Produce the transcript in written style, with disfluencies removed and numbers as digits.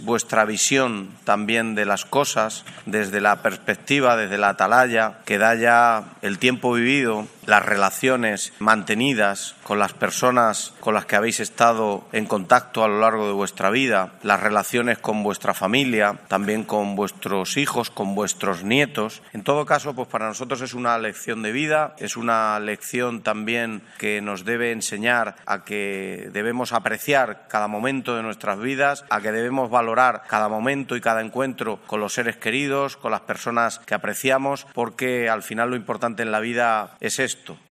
vuestra visión también de las cosas, desde la perspectiva, desde la atalaya, que da ya el tiempo vivido, las relaciones mantenidas con las personas con las que habéis estado en contacto a lo largo de vuestra vida, las relaciones con vuestra familia, también con vuestros hijos, con vuestros nietos. En todo caso, pues para nosotros es una lección de vida, es una lección también que nos debe enseñar a que debemos apreciar cada momento de nuestras vidas, a que debemos valorar cada momento y cada encuentro con los seres queridos, con las personas que apreciamos, porque al final lo importante en la vida es esto: